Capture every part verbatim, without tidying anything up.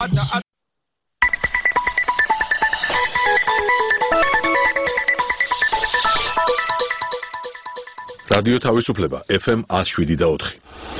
რადიო თავისუფლება ეფ ემ one oh seven და four.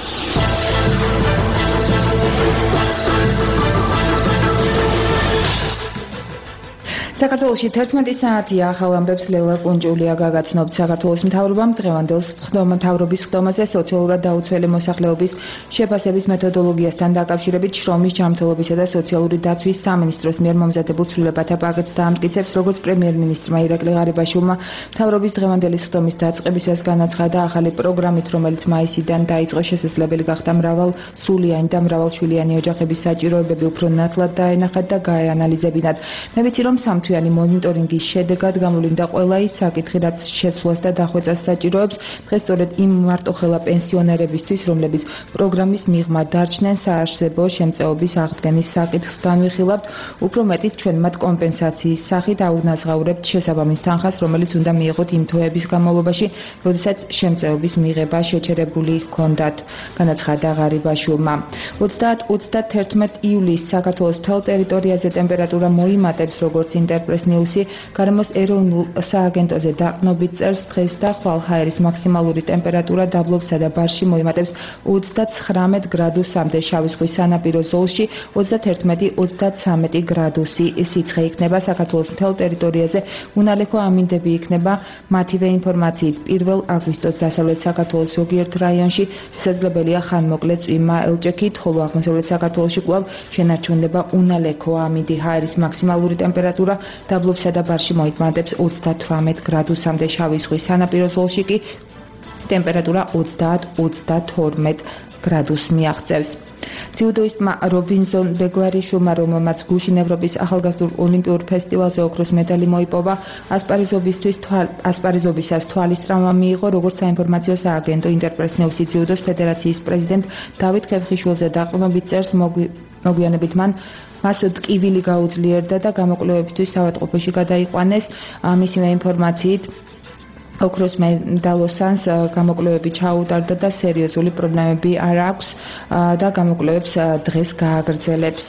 საქართველოში თერთმეტი საათია ახალ ამბებს ლელა კუნჯულია გაგაცნობთ. საქართველოს მთავრობამ დღევანდელ მთავრობის ხდომაზე სოციალურად დაუცველი მოსახლეობის შეფასების მეთოდოლოგიასთან დაკავშირებით შრომის ჯანმრთელობისა და სოციალური დაცვის სამინისტროს მიერ მომზადებულ ცვლილებათა პაკეტს დაამტკიცებს, როგორც პრემიერ-მინისტრმა ირაკლი ღარიბაშვილმა მთავრობის დღევანდელი ხდომის დაწყებისას განაცხადა, ახალი პროგრამით, რომელიც მაისიდან დაიწყო, შესაძლებელი გახდა მრავალსულიანი და მრავალშვილიანი ოჯახების საჭიროებები უფრო ნათლად დაენახათ და გაეანალიზებინათ. მე ვიცი, რომ სამთვიანი მონიტორინგის შედეგად გამოვლინდა ყველა ის საკითხი, რაც შეცვლას და დახვეწას საჭიროებს. დღეს სწორედ იმ მარტოხელა პენსიონერებისთვის, რომლებიც პროგრამის მიღმა დარჩნენ, საარსებო შემწეობის აღდგენის საკითხს განვიხილავთ. უფრო მეტით, ჩვენ მათ კომპენსაციის სახით აუნაზღაურებთ შესაბამის თანხას, რომელიც უნდა მიიღოთ იმ თვეების განმავლობაში, როდესაც შემწეობის მიღება შეჩერებული ჰქონდათ, განაცხადა ღარიბაშვილმა. ოცდაათი ივლისს საქართველოს მთელ ტერიტორიაზე ტემპერატურა მოიმატებს, როგორც ინტერპრეს ნიუსი გარემოს ეროვნულ სააგენტოზე დაყნობით წერს, დღეს და ხვალ ჰაერის მაქსიმალური ტემპერატურა დაბლობსა და ბარში მოიმატებს ოცდაცხრამეტ გრადუსამდე, შავი ზღვის სანაპირო ზოლში ოცდაათი ოცდაცამეტი გრადუსი სიცხე იქნება. საქართველოს მთელ ტერიტორიაზე უნალექო ამინდები იქნება. მათივე ინფორმაციით, პირველ აგვისტოს დასავლეთ საქართველოს ზოგიერთ რაიონში შესაძლებელია ხანმოკლე წვიმა ელჭექით, ხოლო აღმოსავლეთ საქართველოში კვლავ შენარჩუნდება უნალექო ამინდი. ჰაერის მაქსიმალური ტემპერატურა დაბლობსა და ბარში მოიმატებს ოცდათვრამეტ გრადუსამდე, შავი ზღვის სანაპირო ზოლში კი ტემპერატურა ოცდაათ ოცდათორმეტ გრადუსს მიაღწევს. ძიუდოისტმა რობინზონ ბეგლარიშვილმა, რომელმაც გუშინ ევროპის ახალგაზრდულ ოლიმპიურ ფესტივალზე ოქროს მედალი მოიპოვა, ასპარეზობისთვის ასპარეზობისას თვალის ტრავმა მიიღო, როგორც საინფორმაციო სააგენტო ინტერპრეს ნიუსი ძიუდოს ფედერაციის პრეზიდენტ დავით ქეფხიშვილზე დაყრდნობით წერს, მოგვიანებით მან მას ტკივილი გაუძლიერდა და გამოკვლევებისთვის ავადმყოფოში გადაიყვანეს. მისივე ინფორმაციით, ოქროს მედალოსანს გამოკვლევები ჩაუტარდა და სერიოზული პრობლემები არ აქვს და გამოკვლევებს დღეს გააგრძელებს.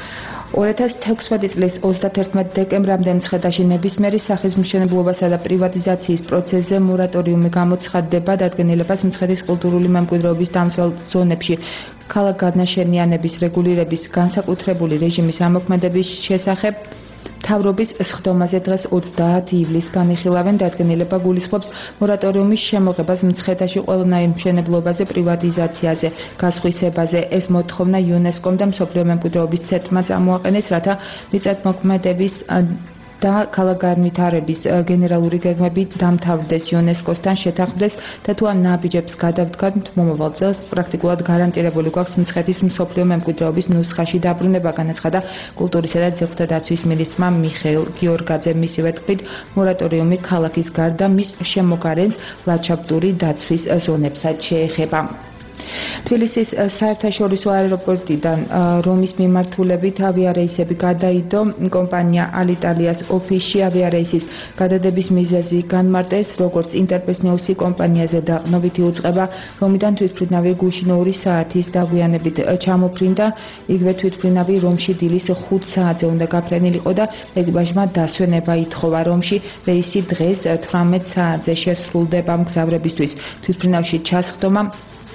ორი ათას თექვსმეტი წლის ოცდაათი დეკემბრამდე მცხეთაში ნებისმიერი სახის მშენებლობასა და პრივატიზაციის პროცესზე მორატორიუმი გამოცხადდება. დადგენილებას მცხეთის კულტურული მემკვიდრეობის დამცველ ზონებში ქალაქ გადნაშენიანების რეგულირების განსაკუთრებული რეჟიმის ამოქმედების შესახებ მთავრობის სხდომაზე დღეს ოცდაათი ივლისს განიხილავენ. დადგენილება გულისხმობს მორატორიუმის შემოღებას მცხეთაში ყველანაირ მშენებლობაზე, პრივატიზაციაზე, გასხვისებაზე. ეს მოთხოვნა იუნესკომ და მსოფლიო მემკვიდრეობის ცენტრმა წამოაყენეს, რათა მიწათმოქმედების და ქალაქგანვითარების გენერალური გეგმები დამთავრდეს, იუნესკოსთან შეთანხმდეს და თუ ამ ნაბიჯებს გადავდგათ, მომავალ წელს პრაქტიკულად გარანტირებული გვაქვს მცხეთის მსოფლიო მემკვიდრეობის ნუსხაში დაბრუნება, განაცხადა კულტურისა და ძეგლთა დაცვის მინისტრმა მიხეილ გიორგაძემ. მისივე თქმით, მორატორიუმი ქალაქის გარდა მის შემოგარენს ლანდშაფტური დაცვის ზონებსაც შეეხება. თბილისის საერთაშორისო აეროპორტიდან რომის მიმართულებით ავიარეისები გადაიდო. კომპანია ალიტალიას ოფისში ავიარეისის გადადების მიზეზი განმარტეს, როგორც ინტერპრეს ნიუსი კომპანიაზე დაყრდნობით იუწყება. რომიდან თვითმფრინავი გუშინ ორი საათის დაგვიანებით ჩამოფრინდა. იგივე თვითმფრინავი რომში დილის ხუთ საათზე უნდა გაფრენილიყო და ეკიპაჟმა დასვენება ითხოვა. რომში რეისი დღეს თვრამეტ საათზე შესრულდება. მგზავრებისთვის თვითმფრინავში ჩასხდომა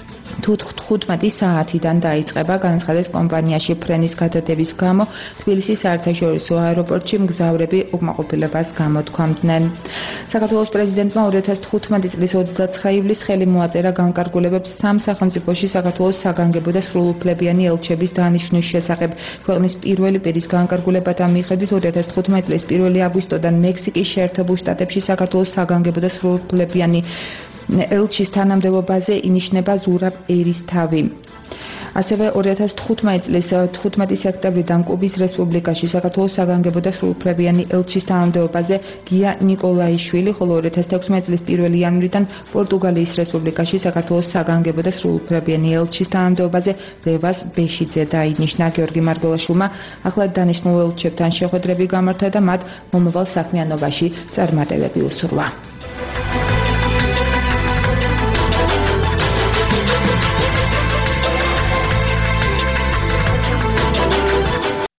თხუთმეტი საათიდან დაიწყება. განაცხადეს, კომპანიაში ფრენის გადადების გამო თბილისის საერთაშორისო აეროპორტში მგზავრები უკმაყოფილებას გამოთქვამდნენ. საქართველოს პრეზიდენტმა ორი ათას თხუთმეტი წლის ოცდაცხრა ივლისს ხელი მოაწერა განკარგულებებს სამ სახელმწიფოში საქართველოს საგანგებო და სრულუფლებიანი ელჩების დანიშვნის შესახებ. ქვეყნის პირველი პირის განკარგულებათა მიხედვით ორი ათას თხუთმეტი წლის პირველი აგვისტოდან მექსიკის შეერთებულ შტატებში საქართველოს საგანგებო და სრულუფლებიანი ელჩის თანამდებობაზე ინიშნება ზურაბ ერისთავი. ასევე ორი ათას თხუთმეტი წლის თხუთმეტი სექტემბრიდან კუბის რესპუბლიკაში საქართველოს საგანგებო და სრულუფლებიანი ელჩის თანამდებობაზე გია ნიკოლაიშვილი, ხოლო ორი ათას თექვსმეტი წლის პირველი იანვრიდან პორტუგალიის რესპუბლიკაში საქართველოს საგანგებო და სრულუფლებიანი ელჩის თანამდებობაზე ლევას ბეშიძე დაინიშნა. გიორგი მარგველაშვილმა ახლად დანიშნულ ელჩებთან შეხვედრები გამართა და მათ მომავალ საქმიანობაში წარმატებები უსურვა.